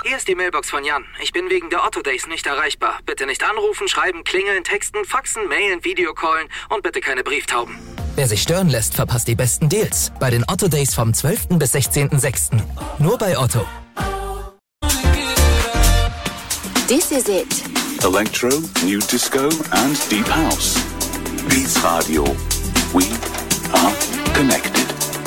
Hier ist die Mailbox von Jan. Ich bin wegen der Otto Days nicht erreichbar. Bitte nicht anrufen, schreiben, klingeln, texten, faxen, mailen, Videocallen und bitte keine Brieftauben. Wer sich stören lässt, verpasst die besten Deals. Bei den Otto Days vom 12. bis 16.06. Nur bei Otto. This is it. Electro, New Disco and Deep House. Beats Radio. We are connected.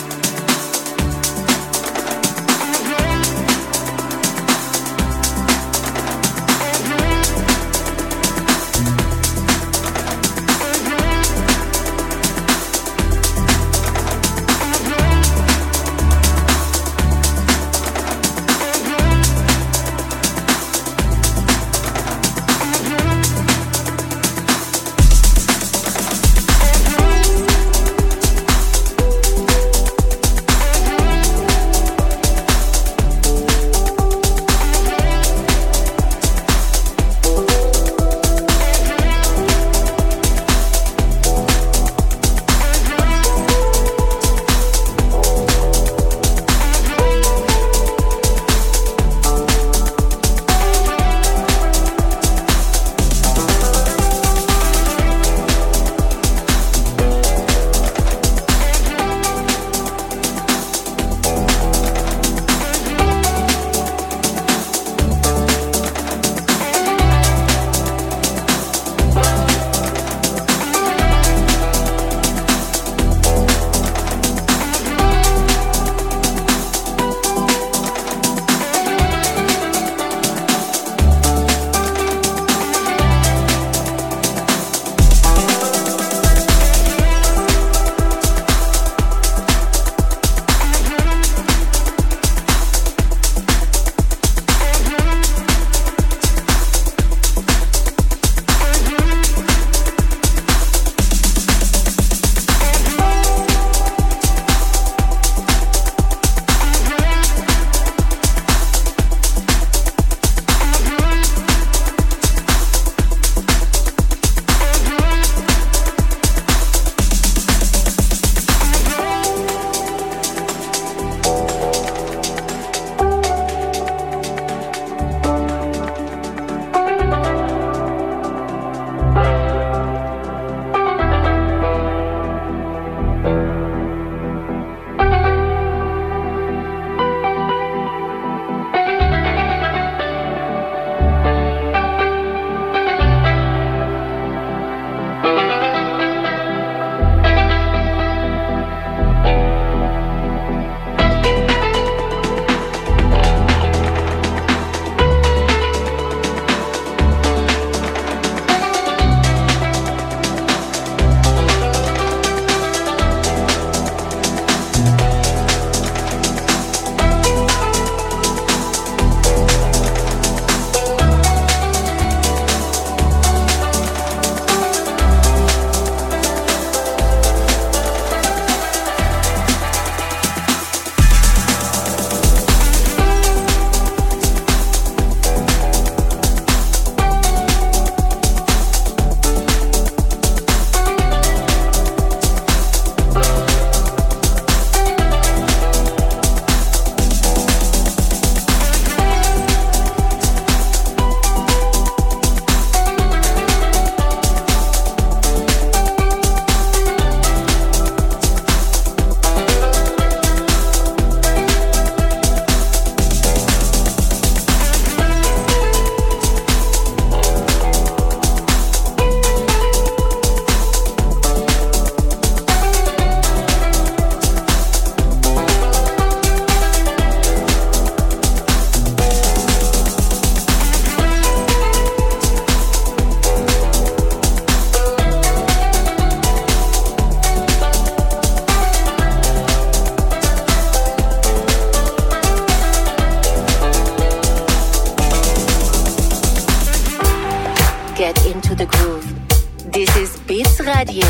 Get into the groove. This is Beats Radio.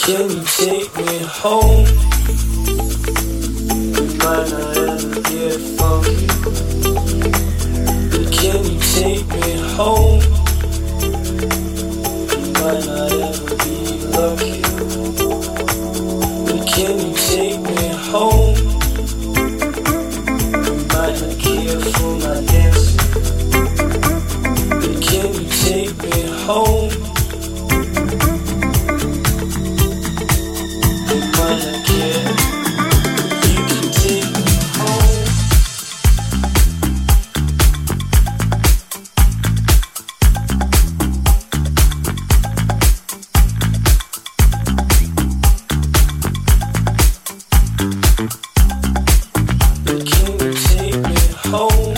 Can you take me home? Might not ever get funky. But can you take me home? Might not ever be lucky. But can you take me home? Might not care for my dancing. But can you take me home? Might not care. You can take me home. But can you take me home?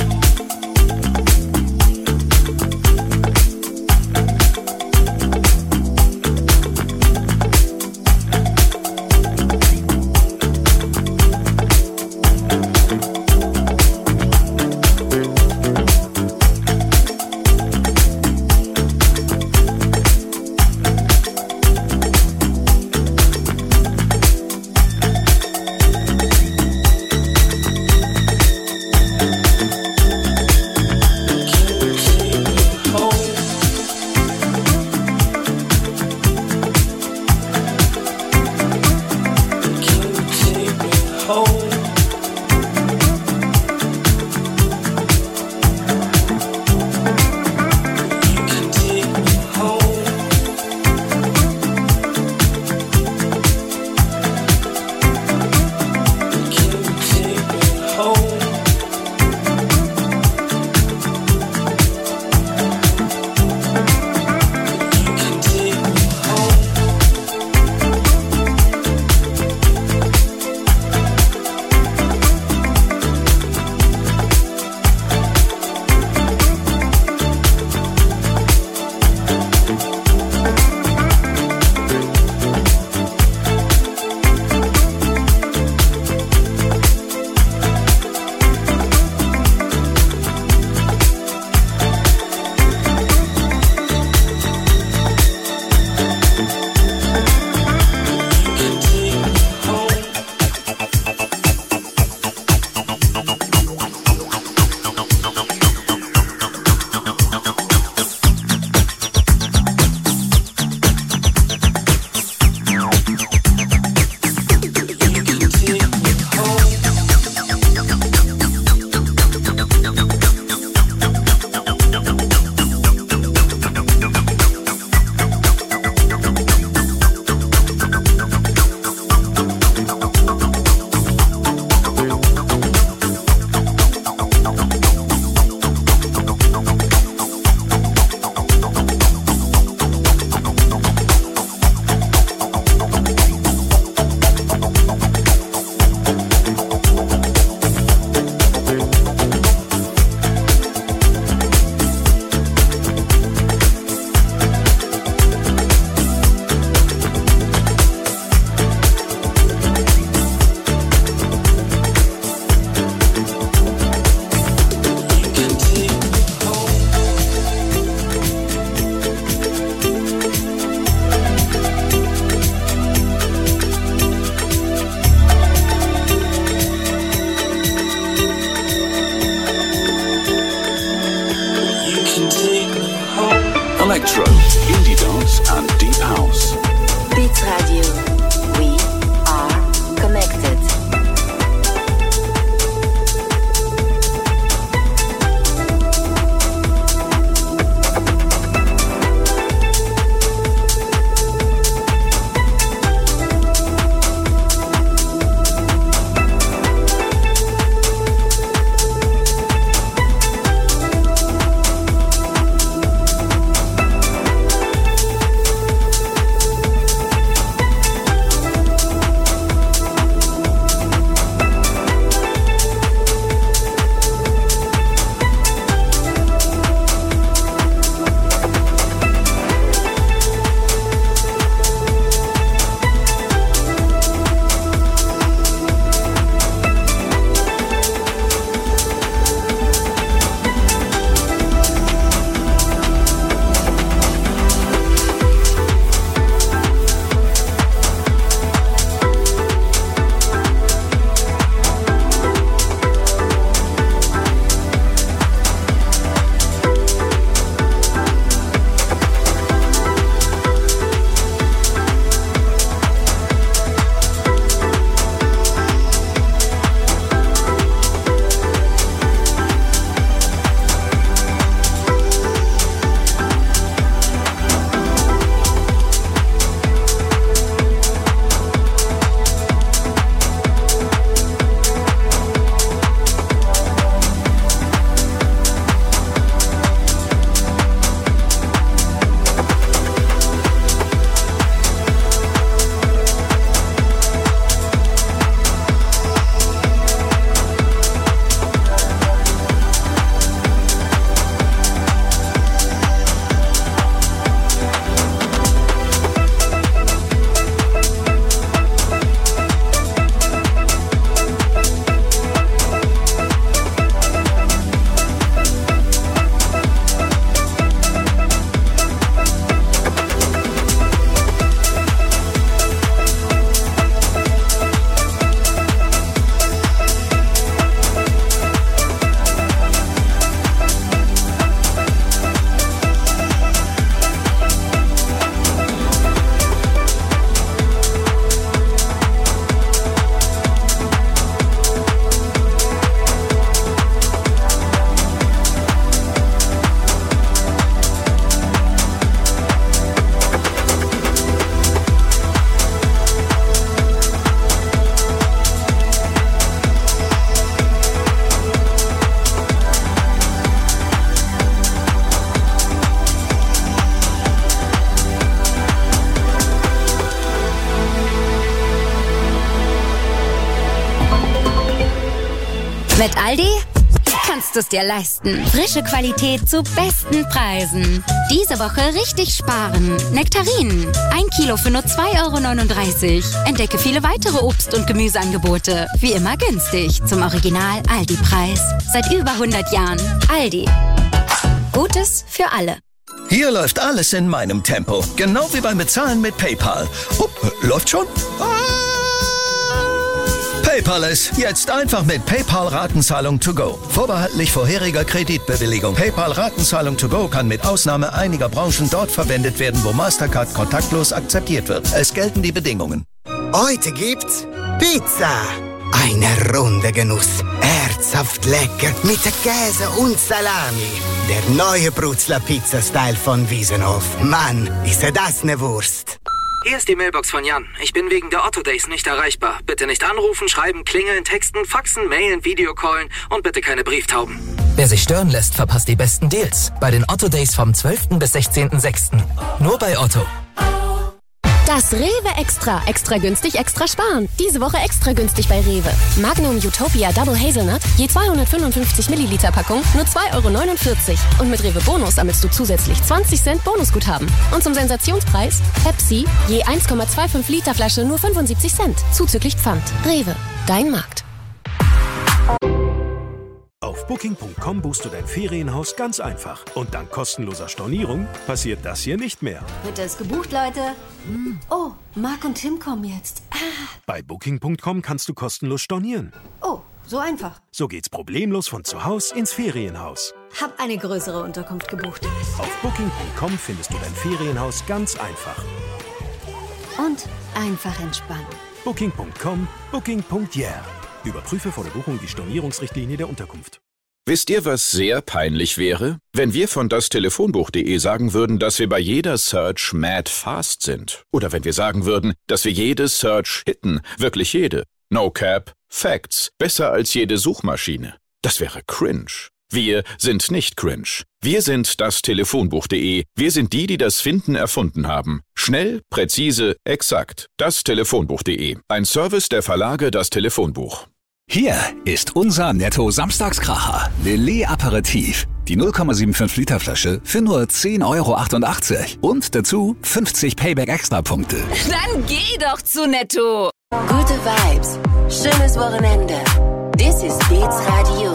Electro, indie dance and deep house. Beats Radio. We are connected. Mit Aldi kannst du es dir leisten. Frische Qualität zu besten Preisen. Diese Woche richtig sparen. Nektarinen. 1 Kilo für nur 2,39 €. Entdecke viele weitere Obst- und Gemüseangebote. Wie immer günstig. Zum Original Aldi-Preis. Seit über 100 Jahren. Aldi. Gutes für alle. Hier läuft alles in meinem Tempo. Genau wie beim Bezahlen mit PayPal. Läuft schon? PayPal jetzt einfach mit PayPal-Ratenzahlung to go. Vorbehaltlich vorheriger Kreditbewilligung. PayPal-Ratenzahlung to go kann mit Ausnahme einiger Branchen dort verwendet werden, wo Mastercard kontaktlos akzeptiert wird. Es gelten die Bedingungen. Heute gibt's Pizza. Eine runde Genuss. Herzhaft lecker mit Käse und Salami. Der neue Brutzler Pizza-Style von Wiesenhof. Mann, ist das eine Wurst. Hier ist die Mailbox von Jan. Ich bin wegen der Otto Days nicht erreichbar. Bitte nicht anrufen, schreiben, klingeln, texten, faxen, mailen, Videocallen und bitte keine Brieftauben. Wer sich stören lässt, verpasst die besten Deals. Bei den Otto Days vom 12. bis 16.06. Nur bei Otto. Das Rewe Extra. Extra günstig, extra sparen. Diese Woche extra günstig bei Rewe. Magnum Utopia Double Hazelnut, je 255 Milliliter Packung, nur 2,49 €. Und mit Rewe Bonus sammelst du zusätzlich 20 Cent Bonusguthaben. Und zum Sensationspreis Pepsi, je 1,25 Liter Flasche, nur 75 Cent. Zuzüglich Pfand. Rewe, dein Markt. Auf Booking.com buchst du dein Ferienhaus ganz einfach. Und dank kostenloser Stornierung passiert das hier nicht mehr. Wird das gebucht, Leute? Oh, Marc und Tim kommen jetzt. Bei Booking.com kannst du kostenlos stornieren. Oh, so einfach. So geht's problemlos von zu Hause ins Ferienhaus. Hab eine größere Unterkunft gebucht. Auf Booking.com findest du dein Ferienhaus ganz einfach. Und einfach entspannen. Booking.com, Booking.yeah. Überprüfe vor der Buchung die Stornierungsrichtlinie der Unterkunft. Wisst ihr, was sehr peinlich wäre? Wenn wir von dastelefonbuch.de sagen würden, dass wir bei jeder Search mad fast sind. Oder wenn wir sagen würden, dass wir jede Search hitten. Wirklich jede. No cap. Facts. Besser als jede Suchmaschine. Das wäre cringe. Wir sind nicht cringe. Wir sind dastelefonbuch.de. Wir sind die das Finden erfunden haben. Schnell, präzise, exakt. Dastelefonbuch.de. Ein Service der Verlage Das Telefonbuch. Hier ist unser Netto-Samstagskracher. Lillet Aperitif. Die 0,75 Liter Flasche für nur 10,88 €. Und dazu 50 Payback-Extra-Punkte. Dann geh doch zu Netto. Gute Vibes, schönes Wochenende. This is Beats Radio.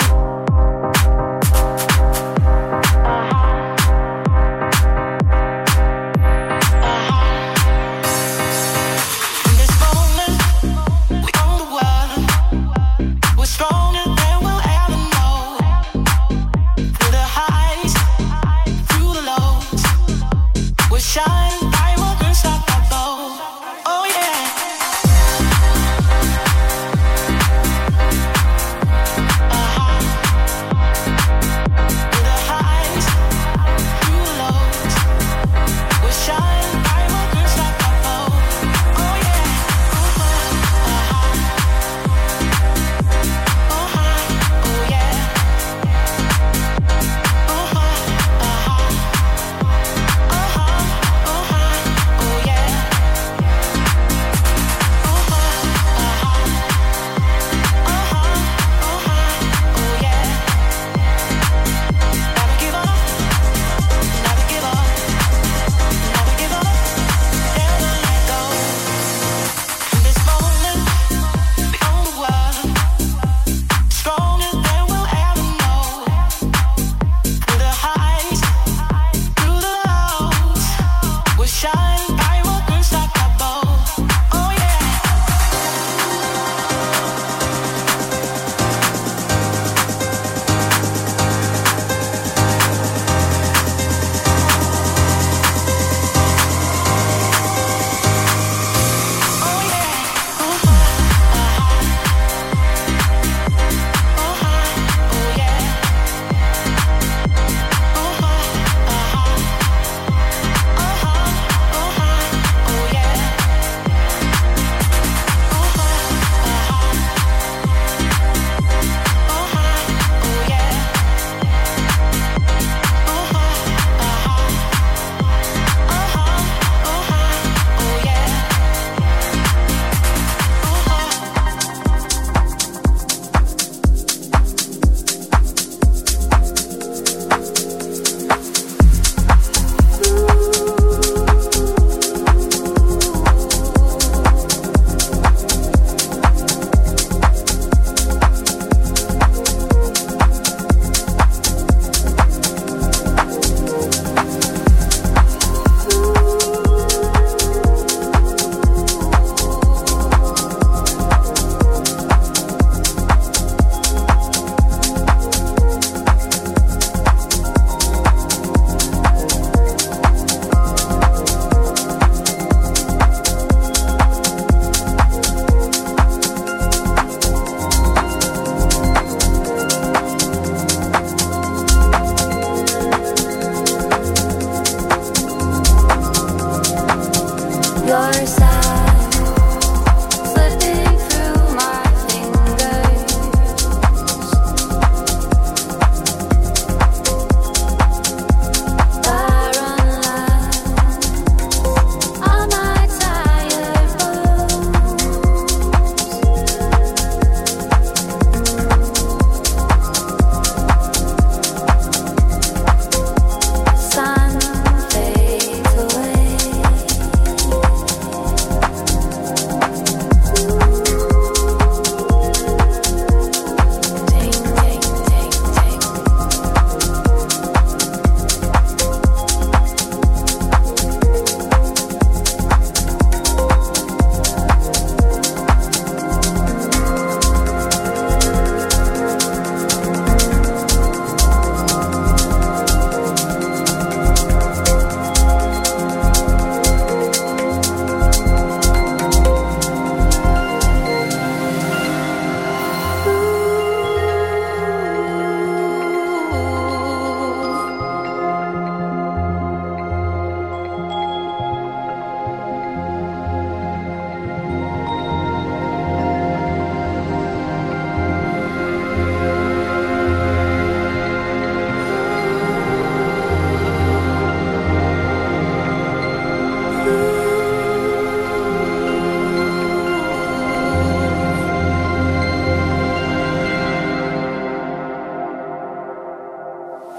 Shine, I won't stop that glow. Oh yeah.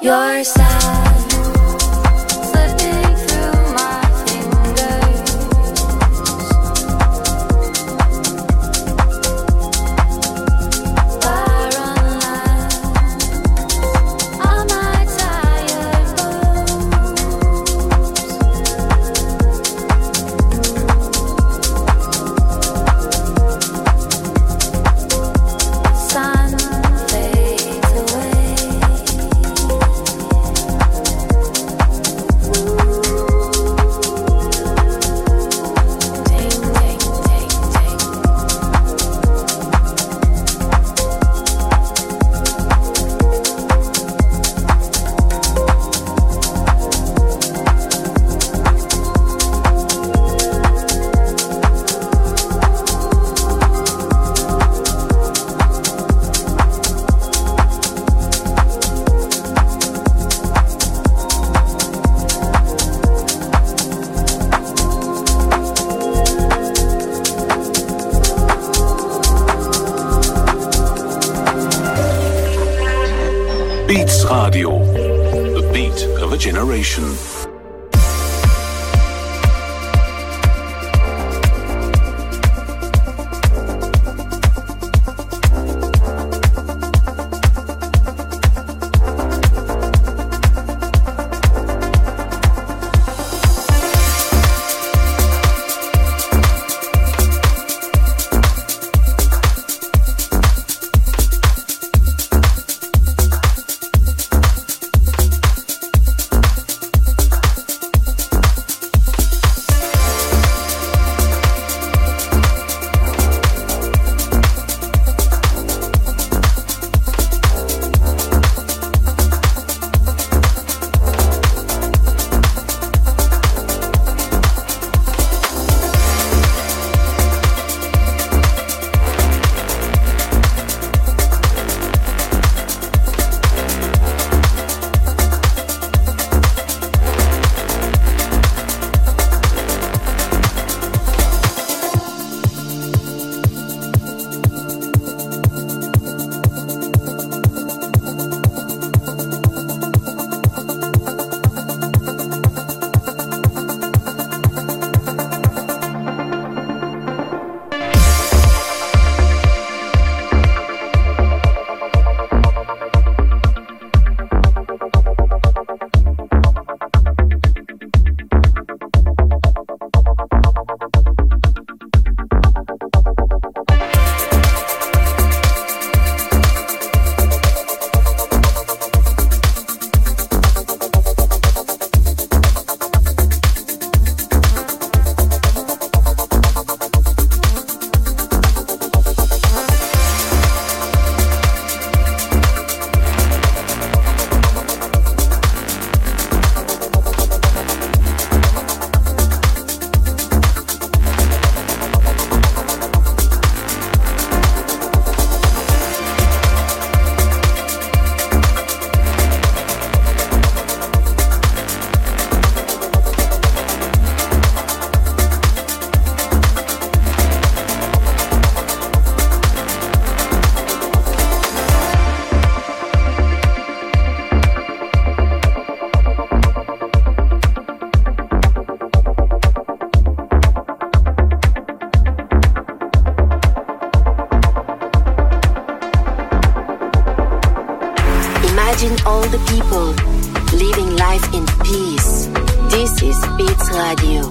Your side slipping through my fingers. Fire on line on my tired bones. Sun fades away. Beats Radio, the beat of a generation. Imagine all the people living life in peace. This is Beats Radio.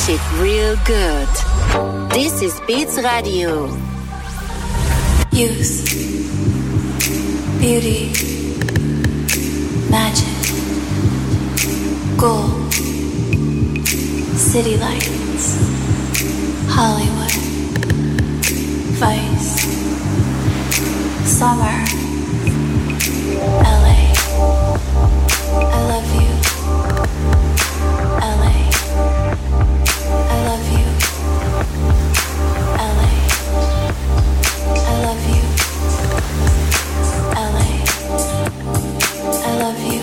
shit real good. This is Beats Radio. Youth, beauty, magic, gold, city lights, Hollywood, Vice, summer, LA. I love you, LA. I love you, LA. I love you, LA. I love you.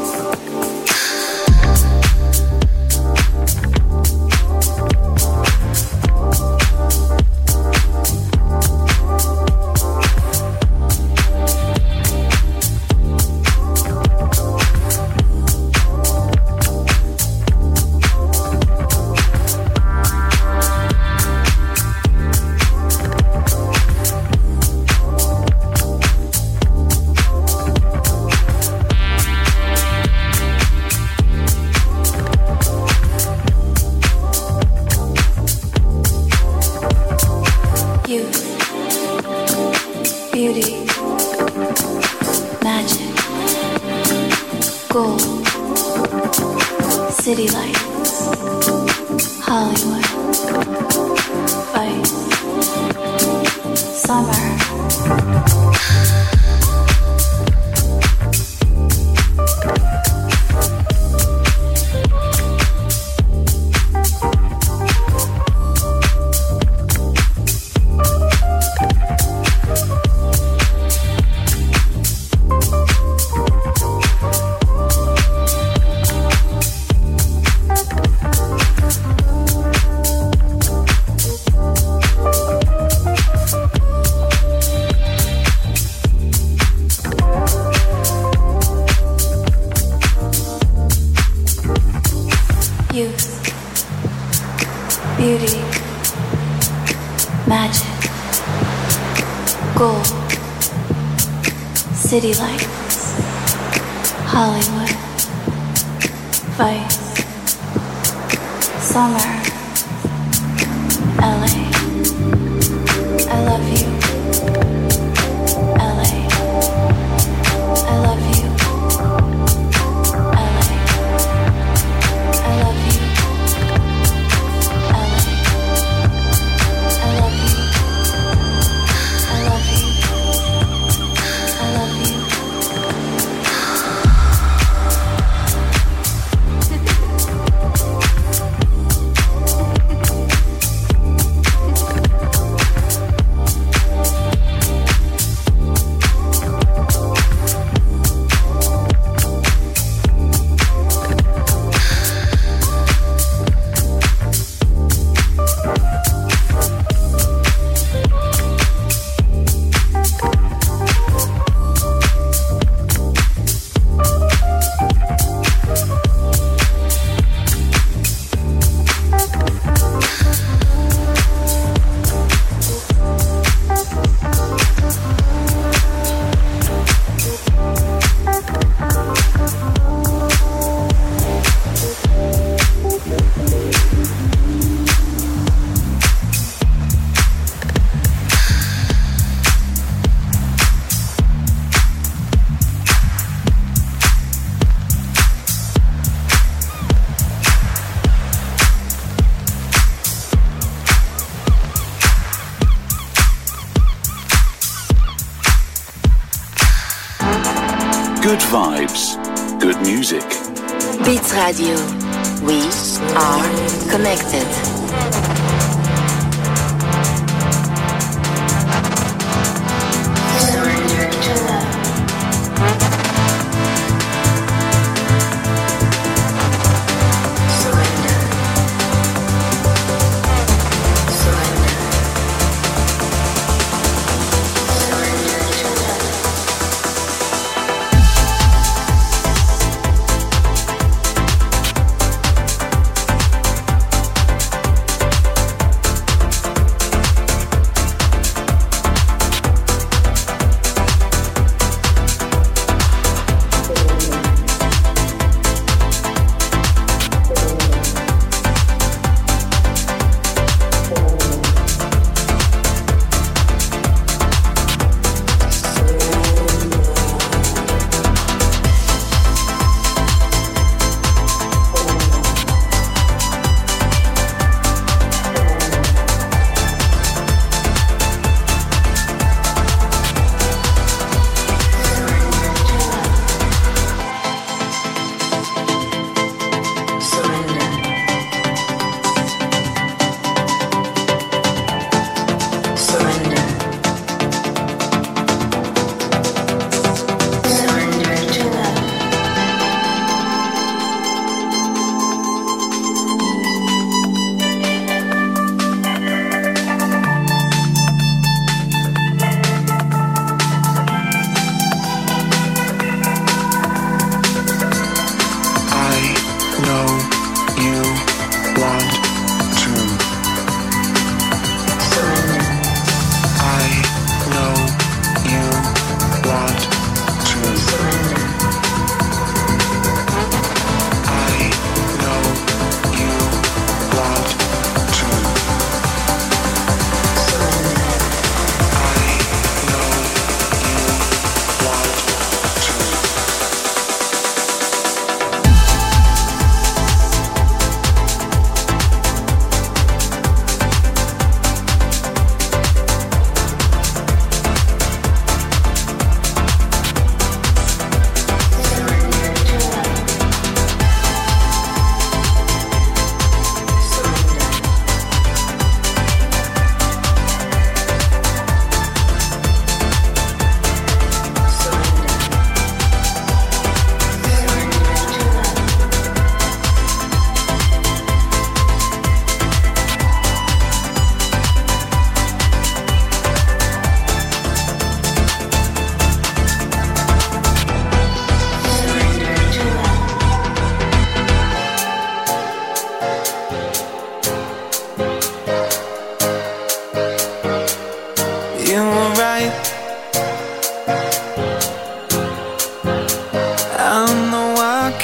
City lights, Hollywood, Vice, summer. Beauty, magic, gold, city lights, Hollywood, Vice, summer, LA. I love you, LA. I love you, LA. I love you. Good vibes, good music. Beats Radio. We are connected. Surrender to love. Surrender. Surrender. Surrender to love.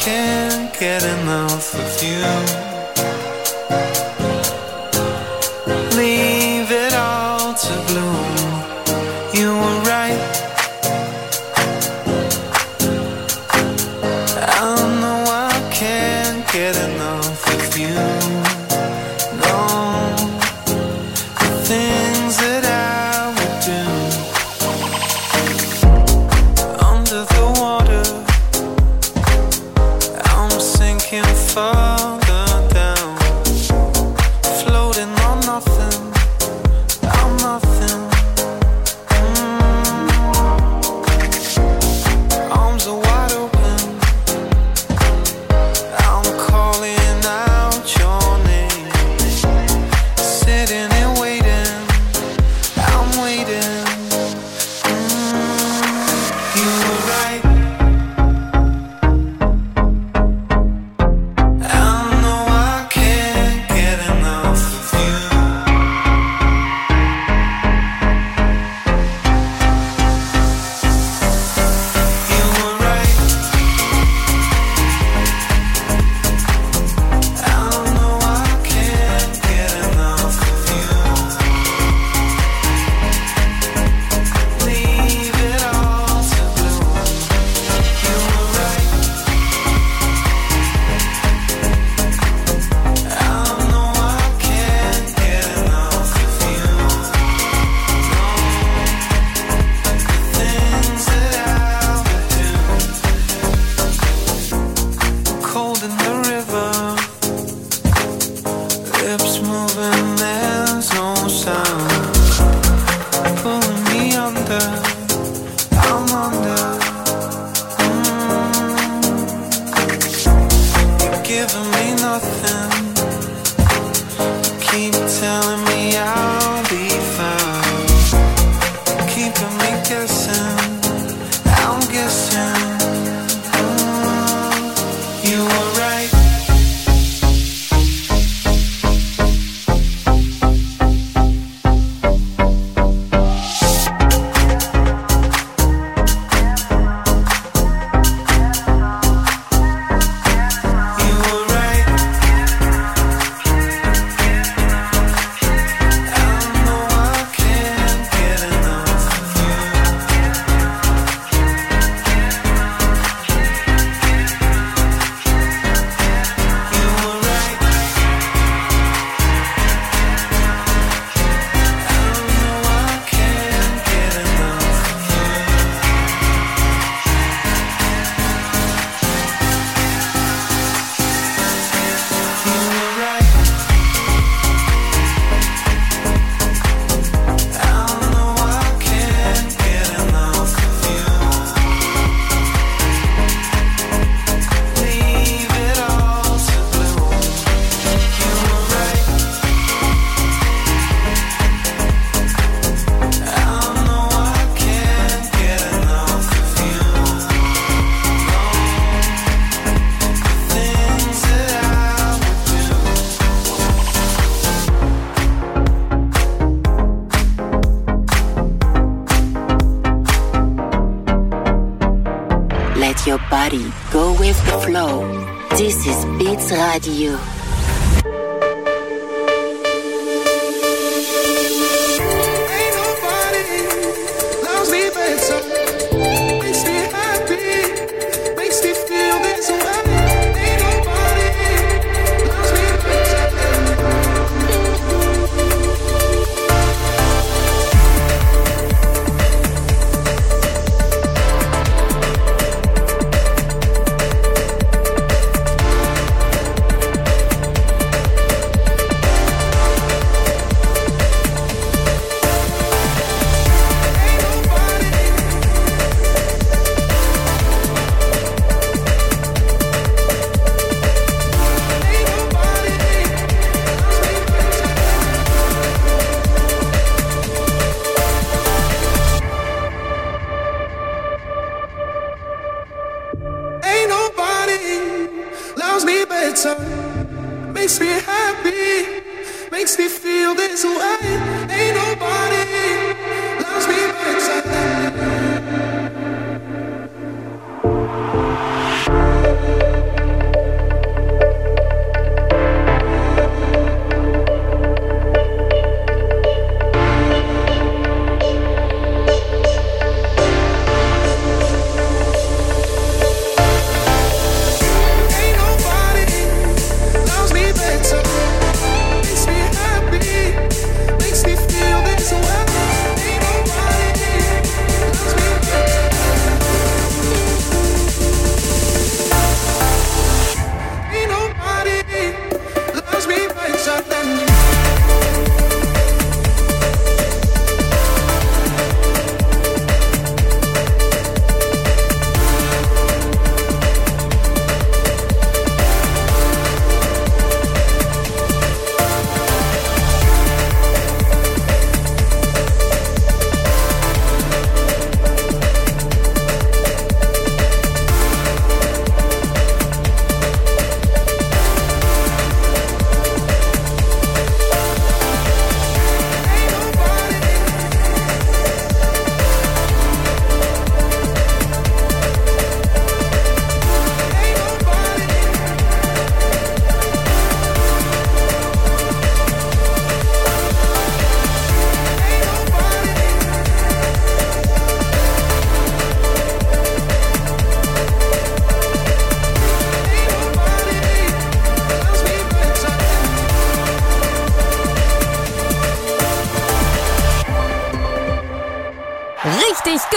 can't get enough of you. Leave it all to bloom. You were right. I know I can't get enough of you. No, the things that I would do under the water. I'm sinking further down, floating on nothing. I'm nothing. Arms are wide open. I'm calling out your name, sitting and waiting. I'm waiting. You were right. I know I can't get enough of you. You were right. I know I can't get enough of you. Leave it all to bloom. You were right. I know I can't get enough of you. The things that I would do. Cold in the river, lips moving, there's no sound. Pulling me under, I'm under. You're giving me nothing. Keep telling me I'll be fine. Keeping me guessing, I'm guessing. You were right. You were right. I know I can't get enough of you. You were right. I know I can't get enough of you. You were right. I know I can't get enough of you. Leave it all to bloom. You were right. I know I can't get enough of you. The things that I would do. Let your body go with the flow. This is Beats Radio. Ain't nobody loves me better. Makes me happy. Makes me feel this way. Ain't nobody loves me better. Ain't nobody loves me better. Makes me happy. Makes me feel this way. Ain't nobody loves me better.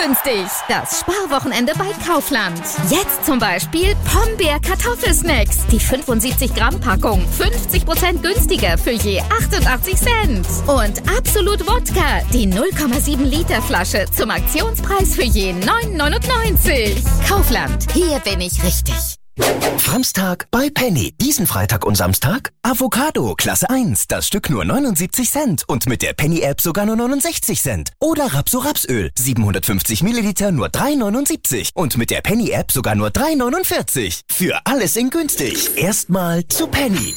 günstig. Das Sparwochenende bei Kaufland. Jetzt zum Beispiel Pombeer-Kartoffelsnacks. Die 75-Gramm-Packung 50% günstiger für je 88 Cent. Und Absolut Wodka, die 0,7-Liter-Flasche zum Aktionspreis für je 9,99. Kaufland, hier bin ich richtig. Framstag bei Penny. Diesen Freitag und Samstag Avocado Klasse 1, das Stück nur 79 Cent und mit der Penny-App sogar nur 69 Cent. Oder Rapsöl 750 Milliliter nur 3,79 und mit der Penny-App sogar nur 3,49. Für alles in günstig. Erstmal zu Penny.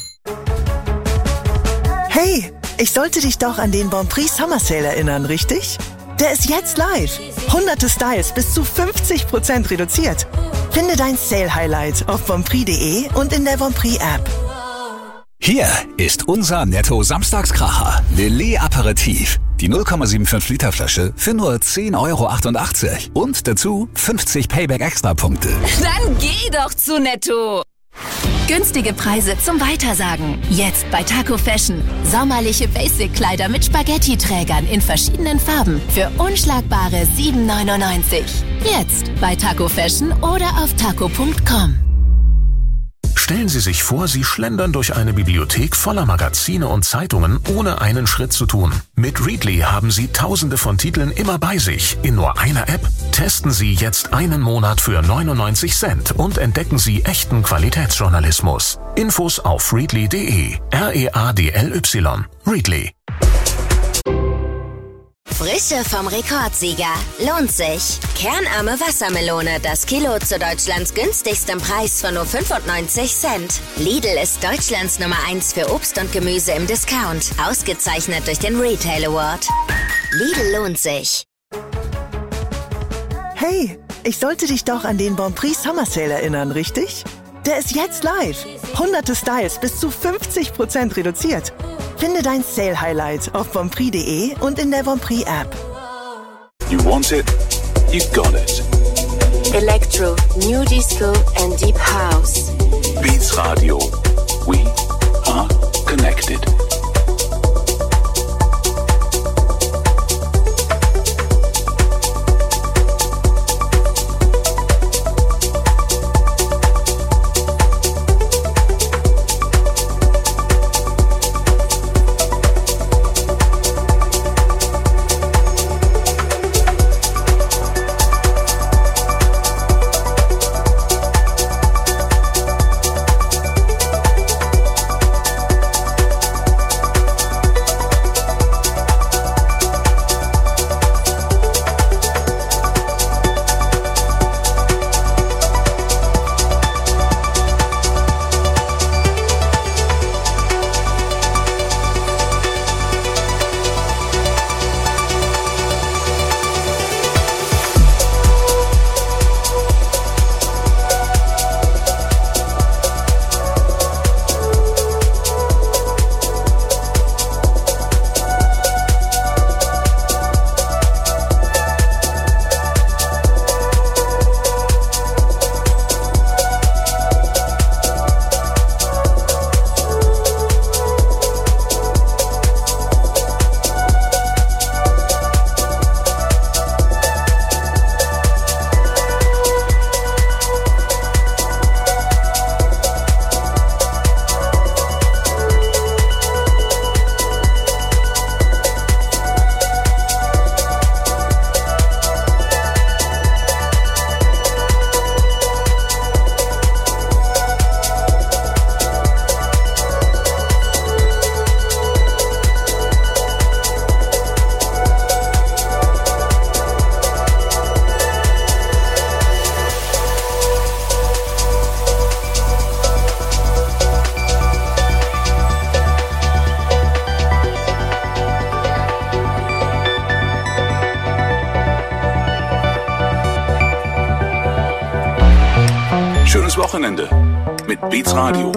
Hey, ich sollte dich doch an den Bon Prix Summer Sale erinnern, richtig? Der ist jetzt live. Hunderte Styles bis zu 50% reduziert. Finde dein Sale-Highlight auf bonprix.de und in der Bonprix App. Hier ist unser Netto-Samstagskracher. Lillet Aperitif. Die 0,75 Liter Flasche für nur 10,88 € und dazu 50 Payback-Extra-Punkte. Dann geh doch zu Netto. Günstige Preise zum Weitersagen. Jetzt bei Taco Fashion. Sommerliche Basic-Kleider mit Spaghetti-Trägern in verschiedenen Farben für unschlagbare 7,99 €. Jetzt bei Taco Fashion oder auf taco.com. Stellen Sie sich vor, Sie schlendern durch eine Bibliothek voller Magazine und Zeitungen, ohne einen Schritt zu tun. Mit Readly haben Sie Tausende von Titeln immer bei sich. In nur einer App testen Sie jetzt einen Monat für 99 Cent und entdecken Sie echten Qualitätsjournalismus. Infos auf readly.de. READLY. Readly. Frische vom Rekordsieger. Lohnt sich. Kernarme Wassermelone. Das Kilo zu Deutschlands günstigstem Preis von nur 95 Cent. Lidl ist Deutschlands Nummer 1 für Obst und Gemüse im Discount. Ausgezeichnet durch den Retail Award. Lidl lohnt sich. Hey, ich sollte dich doch an den Bon Prix Summer Sale erinnern, richtig? Der ist jetzt live. Hunderte Styles bis zu 50% reduziert. Finde dein Sale-Highlight auf bonprix.de und in der Bonprix App. You want it, you got it. Electro, New Disco and Deep House. Beats Radio. We are connected. Schönes Wochenende mit Beats Radio.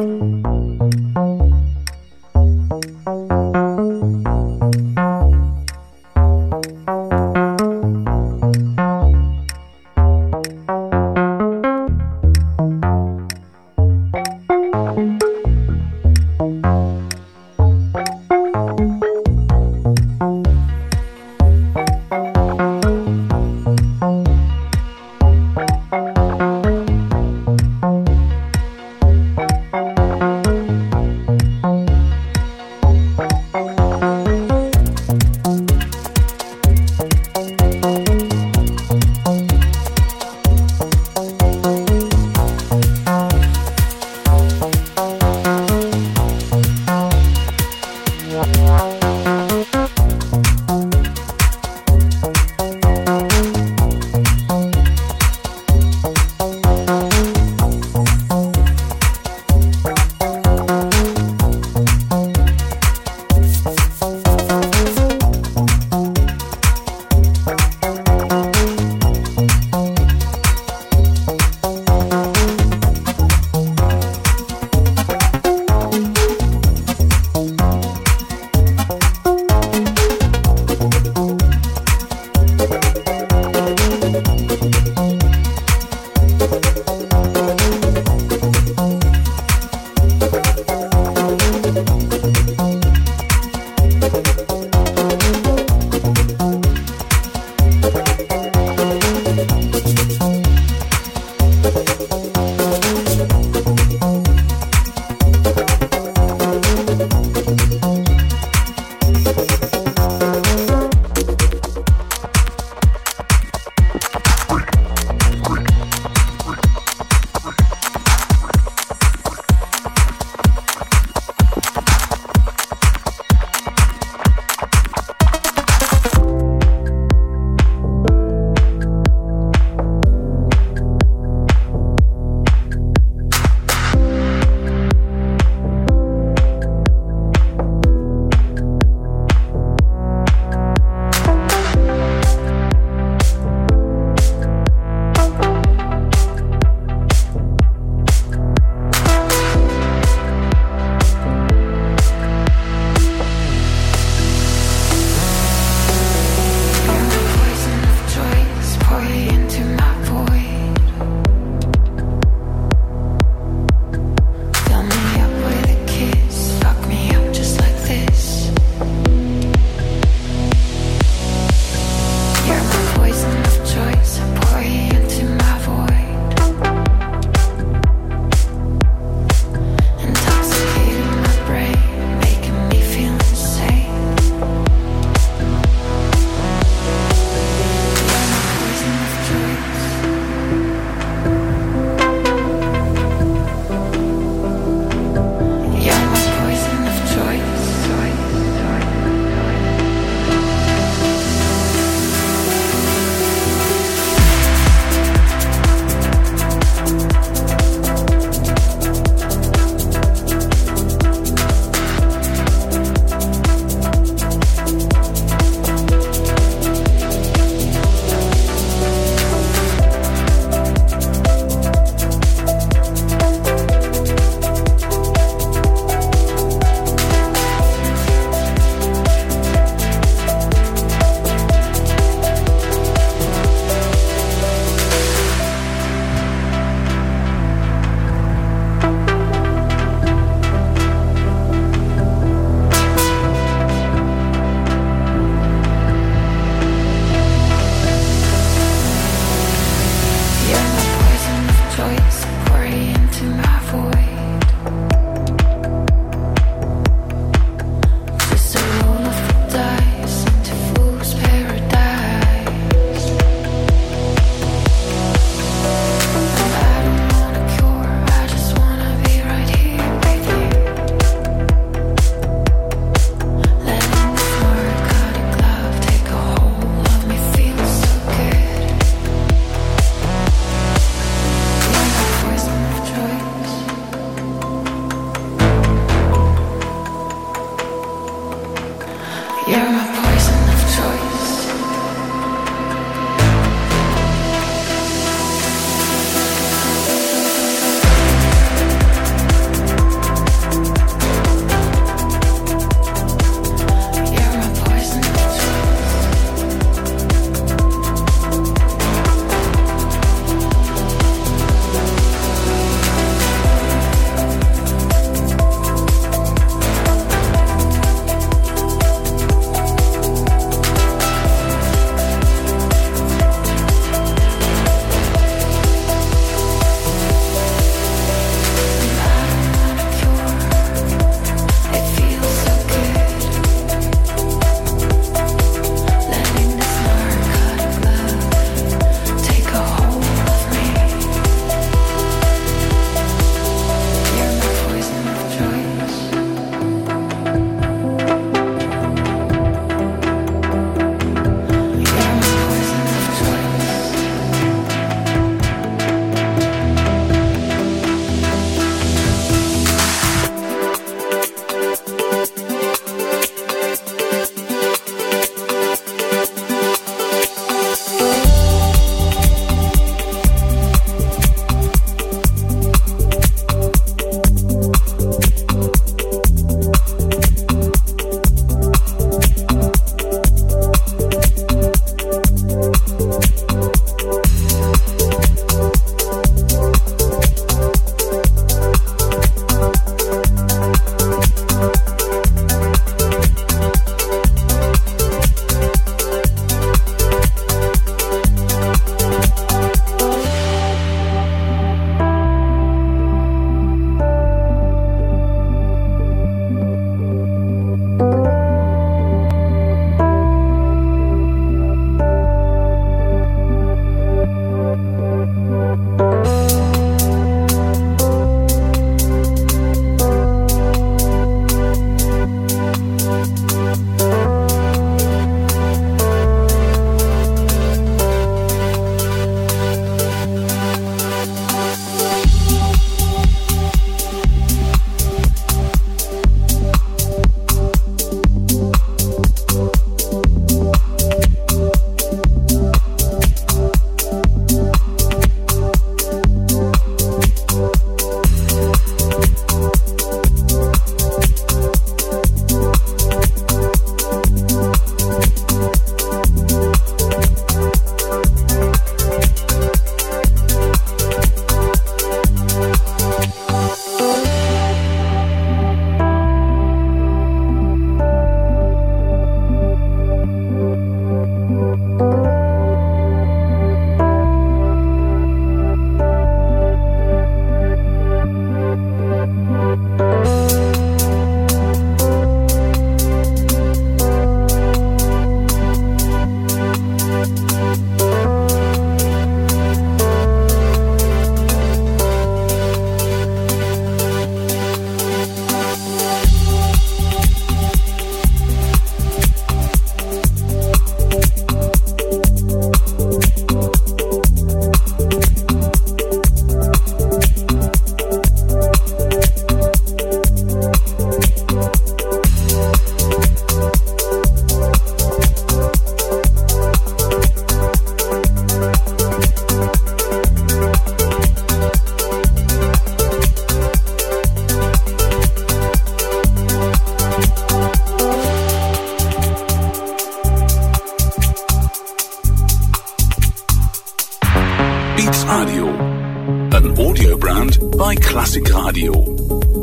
bei Klassik Radio.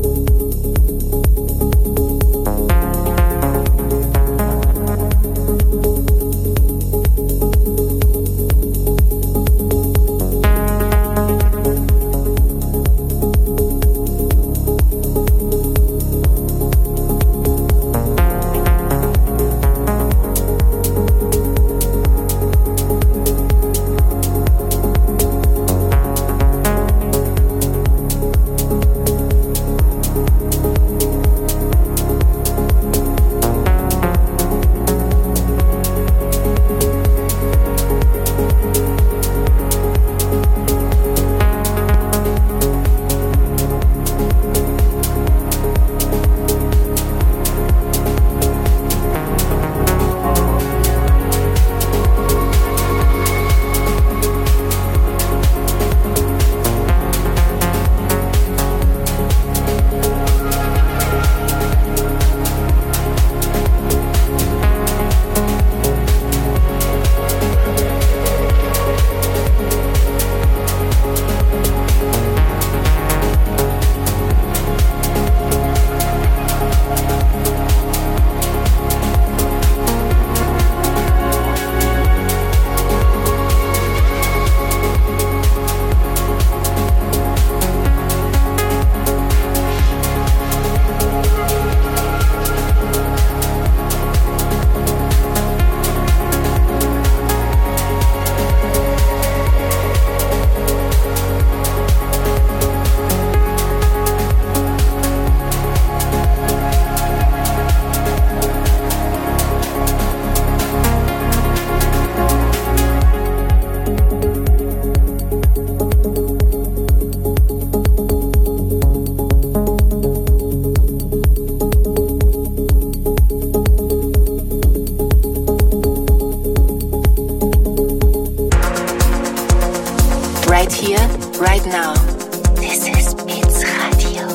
Right here, right now. This is Beats Radio.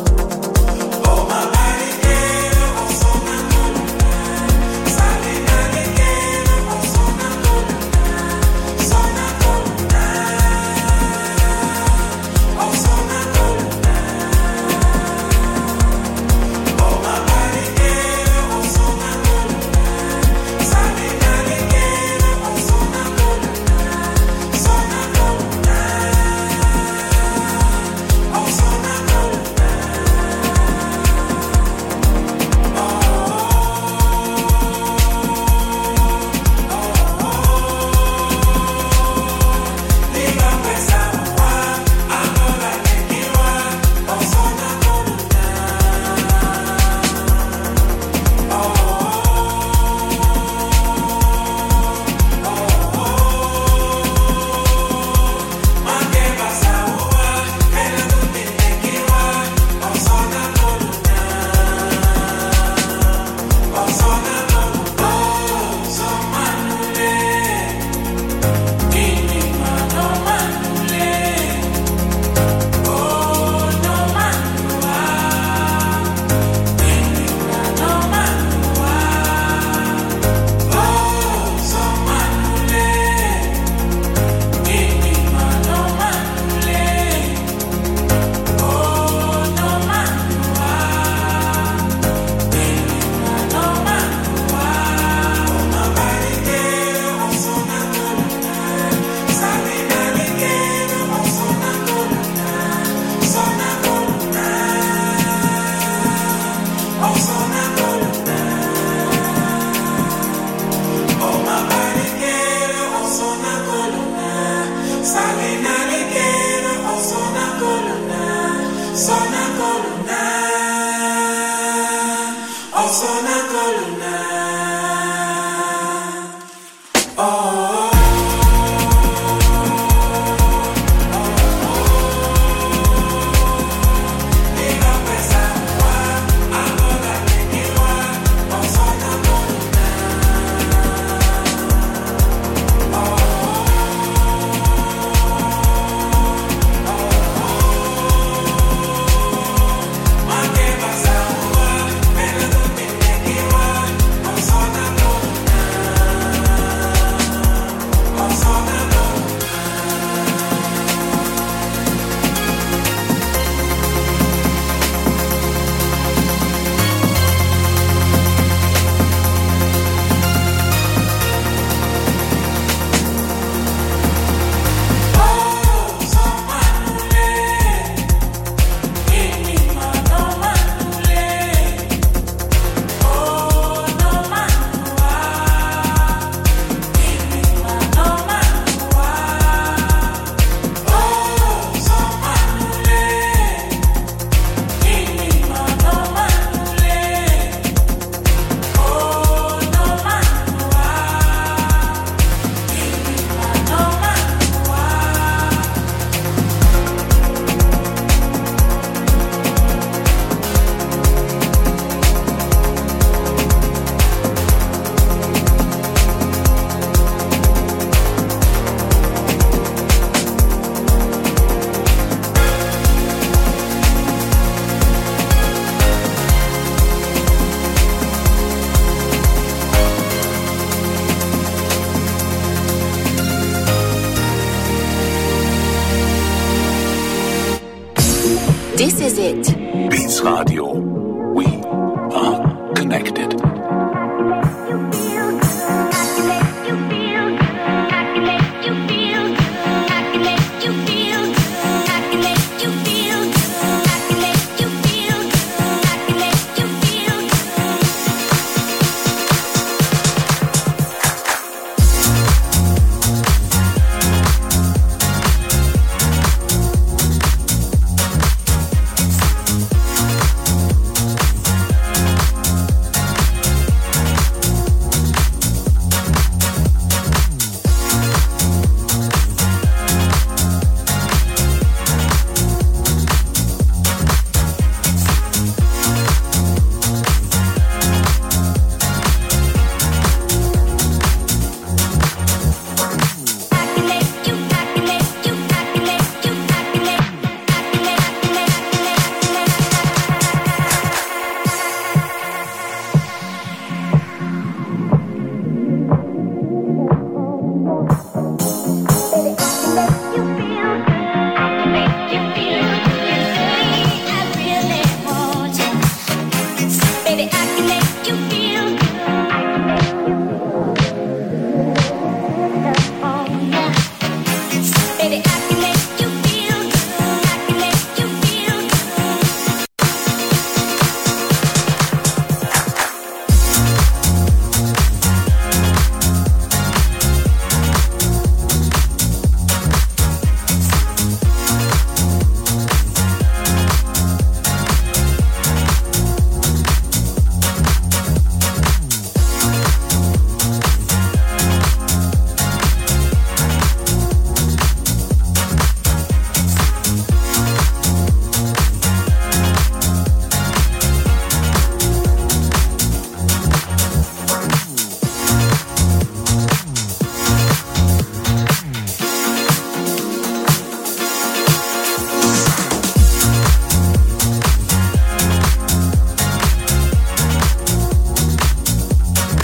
This is it. Beats Radio. We are connected.